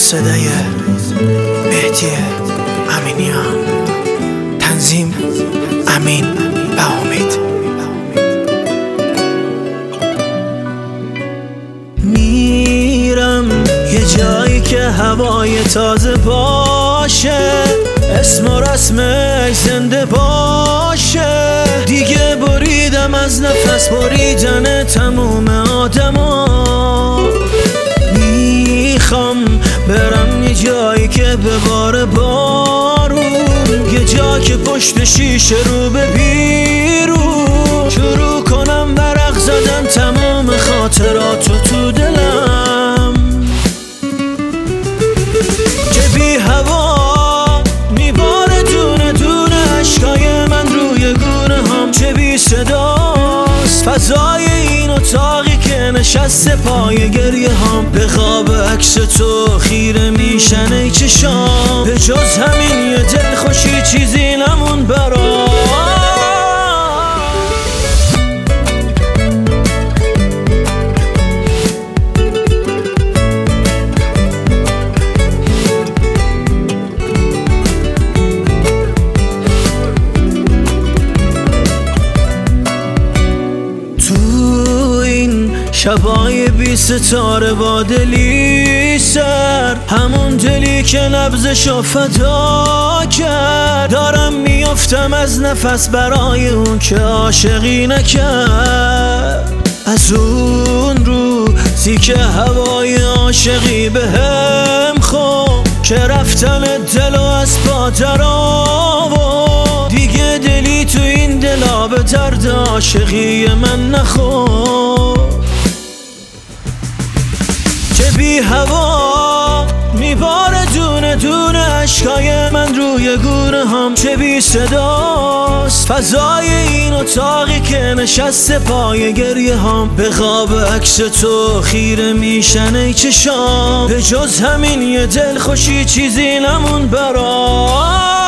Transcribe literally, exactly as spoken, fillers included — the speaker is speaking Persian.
صدای مهدی امینیان، تنظیم امین و امید. میرم یه جایی که هوای تازه باشه، اسم و رسمش زنده باشه. دیگه بریدم از نفس بریدن تموم آدما. میخوام برم یه جایی که به بار بارون، یه جا که پشت شیشه رو به بیرون شروع کنم ورق زدن تمام خاطراتو تو دلم. که بی هوا میباره دونه دونه عشقای من روی گونه هم، چه بی صداست فضای این اتاقی که نشسته پای گریه هم. به خواب عکس تو خیره میشن ای چشام، به جز همین یه دل خوشی چیزی نمون برام. شبای بی ستاره با دلی سر، همون دلی که نبضشو فدا کرد. دارم میافتم از نفس برای اون که عاشقی نکرد. از اون روزی که هوای عاشقی بهم خورد، که رفتن دلو از پا در آورد. دیگه دلی تو این دلا به درد عاشقی من نخورد. که بی هوا میباره دونه دونه عشقای من روی گونه هم، چه بی صداست فضای این اتاقی که نشسته پای گریه هم. به خواب عکس تو خیره میشن ای چشام، به جز همین یه دل خوشی چیزی نمون برام.